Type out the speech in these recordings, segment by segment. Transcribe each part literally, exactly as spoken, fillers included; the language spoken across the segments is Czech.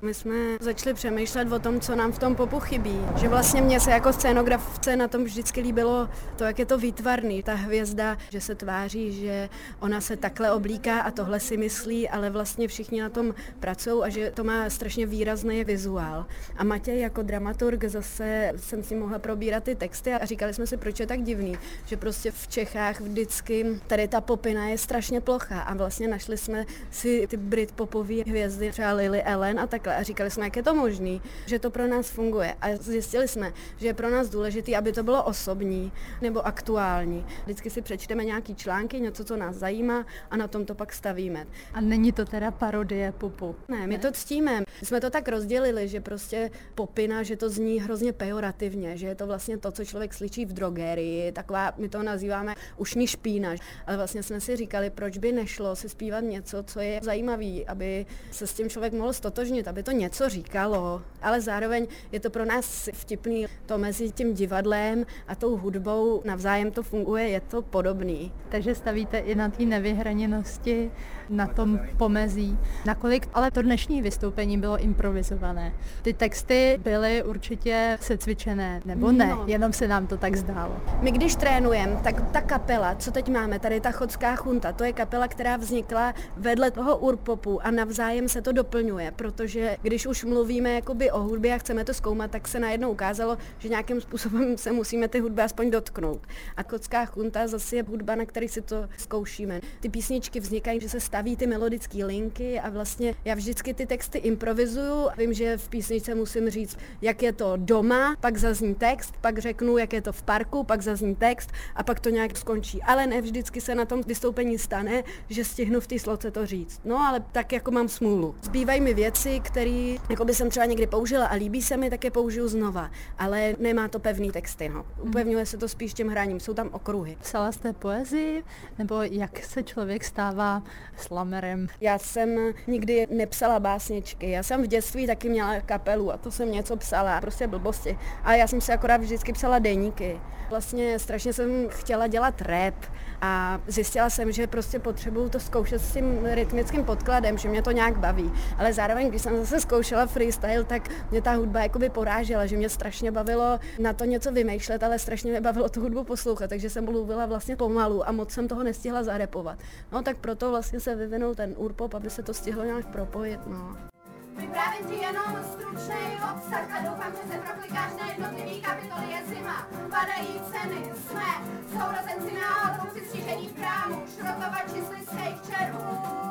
My jsme začali přemýšlet o tom, co nám v tom popu chybí. Že vlastně mně se jako scénografce na tom vždycky líbilo to, jak je to výtvarný. Ta hvězda, že se tváří, že ona se takhle oblíká a tohle si myslí, ale vlastně všichni na tom pracují a že to má strašně výrazný vizuál. A Matěj jako dramaturg zase jsem si mohla probírat ty texty a říkali jsme si, proč je tak divný, že prostě v Čechách vždycky tady ta popina je strašně plochá a vlastně našli jsme si ty Britpopové hvězdy, třeba Lily Allen a takhle a říkali jsme, jak je to možný, že to pro nás funguje a zjistili jsme, že je pro nás důležité, aby to bylo osobní nebo aktuální. Vždycky si přečteme nějaký články, něco, co nás zajímá a na tom to pak stavíme. A není to teda parodie popu? Ne, my ne? to ctíme. My jsme to tak rozdělili, že prostě popina, že to zní hrozně pejorativně, že je to vlastně to, co člověk slyší v drogerii, taková, my to nazýváme ušní špína. Ale vlastně jsme si říkali, proč by nešlo si zpívat něco, co je zajímavý, aby se s tím člověk mohl stotožnit, aby to něco říkalo, ale zároveň je to pro nás vtipný, to mezi tím divadlem a tou hudbou navzájem to funguje, je to podobný. Takže stavíte i na té nevyhraněnosti, na tom pomezí. Nakolik ale to dnešní vystoupení bylo improvizované? Ty texty byly určitě secvičené, nebo ne? No. Jenom se nám to tak zdálo. My když trénujeme, tak ta kapela, co teď máme, tady ta Chodská chunta, to je kapela, která vznikla vedle toho urpopu a navzájem se to doplňuje, protože když už mluvíme jakoby o hudbě a chceme to zkoumat, tak se najednou ukázalo, že nějakým způsobem se musíme ty hudby aspoň dotknout. A Chodská chunta zase je hudba, na který si to zkoušíme. Ty písničky vznikají, že se staví ty melodické linky a vlastně já vždycky ty texty improvizuju. Vím, že v písničce musím říct, jak je to doma, pak zazní text, pak řeknu, jak je to v parku, pak zazní text a pak to nějak skončí. Ale ne vždycky se na tom vystoupení stane, že stihnu v té sloce to říct. No ale tak jako mám smůlu. Zbývají mi věci, které jako by jsem třeba někdy použila a líbí se mi, tak je použiju znova. Ale nemá to pevný texty. No. Upevňuje se to spíš tím hraním, jsou tam okruhy. Psala jste poezii, nebo jak se člověk stává slamerem? Já jsem nikdy nepsala básničky. Já jsem v dětství taky měla kapelu a to jsem něco psala, prostě blbosti. A já jsem si akorát vždycky psala deníky. Vlastně strašně jsem chtěla dělat rap a zjistila jsem, že prostě potřebuju to zkoušet s tím rytmickým podkladem, že mě to nějak baví. Ale zároveň, když jsem zase zkoušela freestyle, tak mě ta hudba jakoby porážela, že mě strašně bavilo na to něco vymýšlet, ale strašně mě bavilo tu hudbu poslouchat, takže jsem mluvila vlastně pomalu a moc jsem toho nestihla zarepovat. No tak proto vlastně se vyvinul ten urpop, aby se to stihlo nějak propojit, no. Vyprávím ti jenom stručnej obsah a doufám, že se proklikáš na jednotlivý kapitoly. Je zima, padají ceny, jsme sourozenci náhodou přistřížení v krámu, šrotovači sliskejch červů,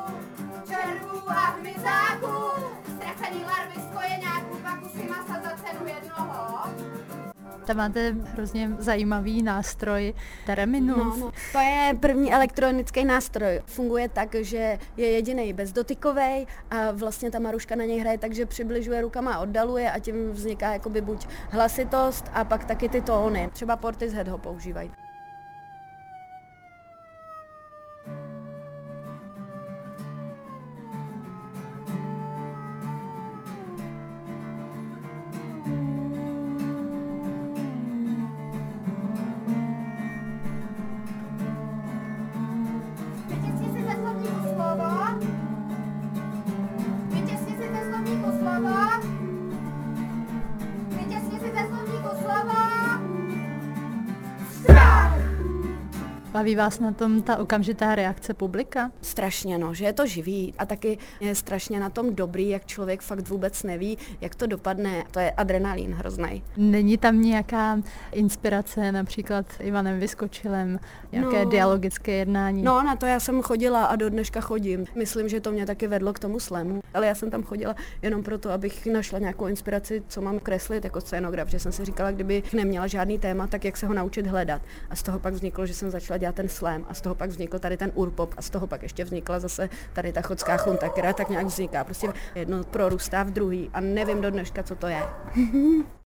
červů a hmyzáků, ztracený larvy z kojeňáků, dva kusy masa za cenu jednoho. Tam máte hrozně zajímavý nástroj Thereminus. No, no. To je první elektronický nástroj. Funguje tak, že je jedinej bezdotykovej a vlastně ta Maruška na něj hraje tak, že přibližuje rukama a oddaluje a tím vzniká jakoby buď hlasitost a pak taky ty tóny. Třeba Portishead ho používají. Baví vás na tom ta okamžitá reakce publika? Strašně, no, že je to živý a taky je strašně na tom dobrý, jak člověk fakt vůbec neví, jak to dopadne. To je adrenalin hrozný. Není tam nějaká inspirace například Ivanem Vyskočilem, nějaké no, dialogické jednání? No, na to já jsem chodila a do dneška chodím. Myslím, že to mě taky vedlo k tomu slamu, ale já jsem tam chodila jenom proto, abych našla nějakou inspiraci, co mám kreslit jako scénograf, že jsem si říkala, kdybych neměla žádný téma, tak jak se ho naučit hledat. A z toho pak vzniklo, že jsem začala dělat ten slam a z toho pak vznikl tady ten urpop a z toho pak ještě vznikla zase tady ta Chodská chunta, která tak nějak vzniká. Prostě jedno prorůstá v druhý a nevím do dneška, co to je.